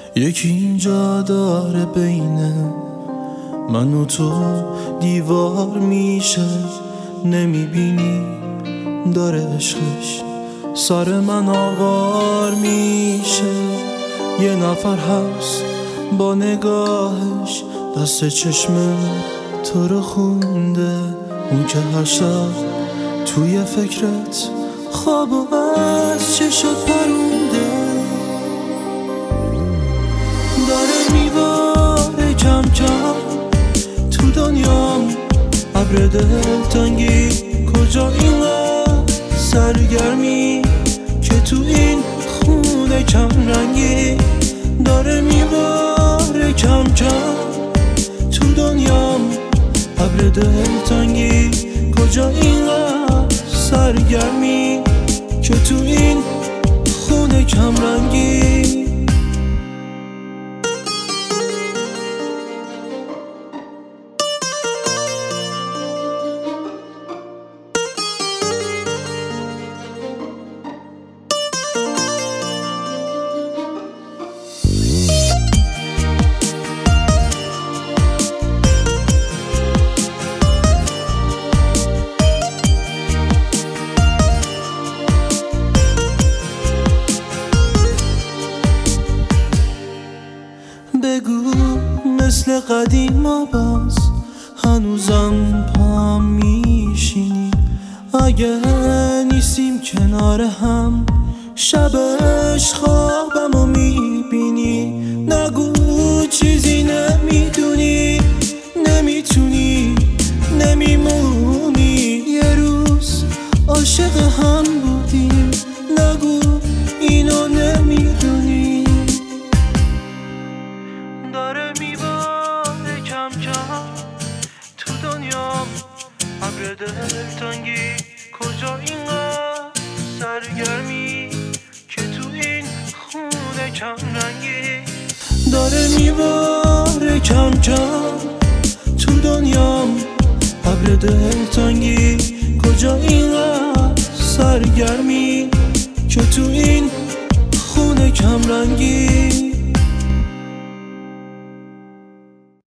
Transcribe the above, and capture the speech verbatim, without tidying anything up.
یکی اینجا داره بین من و تو دیوار میشه، نمیبینی داره عشقش سر من آوار میشه. یه نفر هست با نگاهش دست چشم تو رو خونده، اون که هر شب توی فکرت خواب و از چشات پرونده. داره میباره کم کم تو دنیام ابر دلتنگی، کجا اینقدر سرگرمی که تو این خونه کم رنگی. داره میباره کم کم تو دنیام ابر دلتنگی، کجا اینقدر سرگرمی که تو این خونه کم رنگی. بگو مثل قدیما باز هنوزم پام میشینی، اگه نیستیم کنار هم شبش خوابمو میبینی. نگو چیزی نمیدونی، نمیتونی، نمیمونی. یه روز عاشق هم بودیم، نگو اینو نمیدونی. داره میباره کم کم تو دنیام ابر دلتنگی، کجا اینقدر سرگرمی که تو این خونه کم رنگی. داره میباره کم کم تو دنیام ابر دلتنگی، کجا اینقدر سرگرمی که تو این خونه کم رنگی.